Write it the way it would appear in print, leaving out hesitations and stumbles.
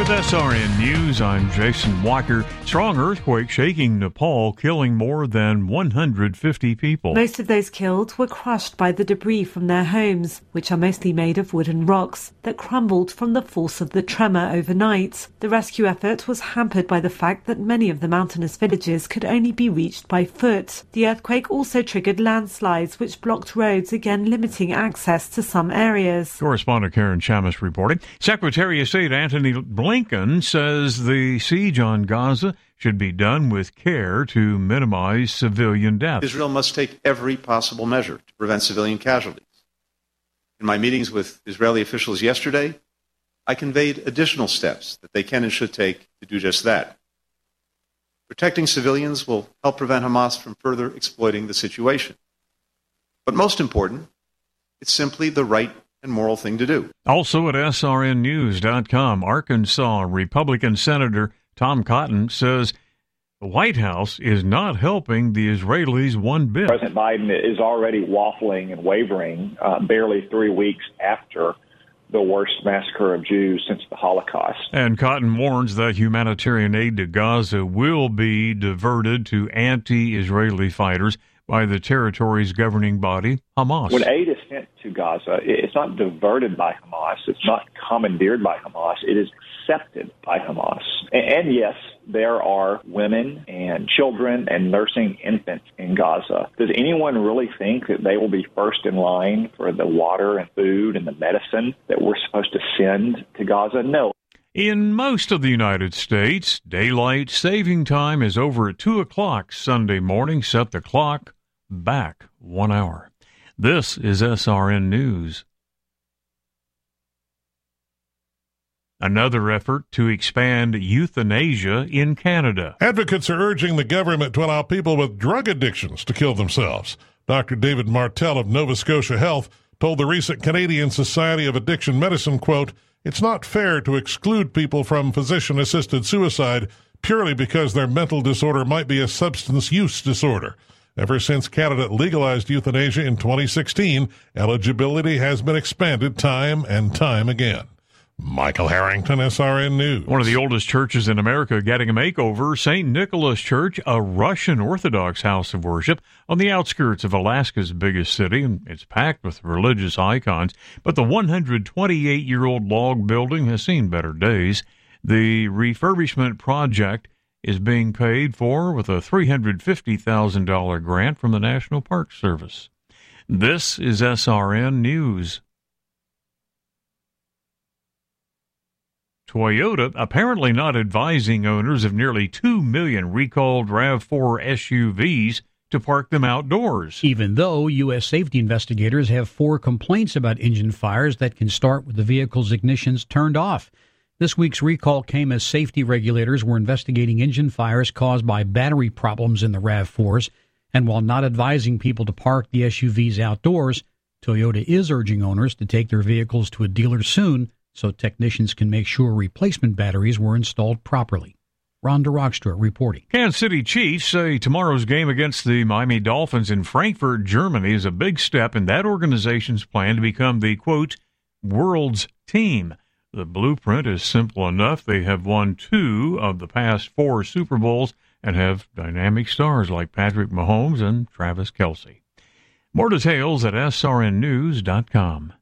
With SRN News, I'm Jason Walker. Strong earthquake shaking Nepal, killing more than 150 people. Most of those killed were crushed by the debris from their homes, which are mostly made of wooden rocks that crumbled from the force of the tremor overnight. The rescue effort was hampered by the fact that many of the mountainous villages could only be reached by foot. The earthquake also triggered landslides, which blocked roads, again limiting access to some areas. Correspondent Karen Chamis reporting. Secretary of State Antony Blinken says the siege on Gaza should be done with care to minimize civilian deaths. Israel must take every possible measure to prevent civilian casualties. In my meetings with Israeli officials yesterday, I conveyed additional steps that they can and should take to do just that. Protecting civilians will help prevent Hamas from further exploiting the situation. But most important, it's simply the right and moral thing to do. Also at srnnews.com, Arkansas Republican Senator Tom Cotton says the White House is not helping the Israelis one bit. President Biden is already waffling and wavering barely 3 weeks after the worst massacre of Jews since the Holocaust. And Cotton warns that humanitarian aid to Gaza will be diverted to anti-Israeli fighters by the territory's governing body, Hamas. When aid is sent to Gaza, it's not diverted by Hamas. It's not commandeered by Hamas. It is accepted by Hamas. And yes, there are women and children and nursing infants in Gaza. Does anyone really think that they will be first in line for the water and food and the medicine that we're supposed to send to Gaza? No. In most of the United States, daylight saving time is over at 2 o'clock Sunday morning. Set the clock back 1 hour. This is SRN News. Another effort to expand euthanasia in Canada. Advocates are urging the government to allow people with drug addictions to kill themselves. Dr. David Martell of Nova Scotia Health told the recent Canadian Society of Addiction Medicine, quote, "It's not fair to exclude people from physician-assisted suicide purely because their mental disorder might be a substance use disorder. Ever since Canada legalized euthanasia in 2016, eligibility has been expanded time and time again." Michael Harrington, SRN News. One of the oldest churches in America getting a makeover, St. Nicholas Church, a Russian Orthodox house of worship on the outskirts of Alaska's biggest city, and it's packed with religious icons. But the 128-year-old log building has seen better days. The refurbishment project is being paid for with a $350,000 grant from the National Park Service. This is SRN News. Toyota apparently not advising owners of nearly 2 million recalled RAV4 SUVs to park them outdoors. Even though U.S. safety investigators have 4 complaints about engine fires that can start with the vehicle's ignitions turned off. This week's recall came as safety regulators were investigating engine fires caused by battery problems in the RAV4s. And while not advising people to park the SUVs outdoors, Toyota is urging owners to take their vehicles to a dealer soon so technicians can make sure replacement batteries were installed properly. Rhonda Rockstra reporting. Kansas City Chiefs say tomorrow's game against the Miami Dolphins in Frankfurt, Germany is a big step in that organization's plan to become the, quote, world's team. The blueprint is simple enough. They have won 2 of the past 4 Super Bowls and have dynamic stars like Patrick Mahomes and Travis Kelce. More details at srnnews.com.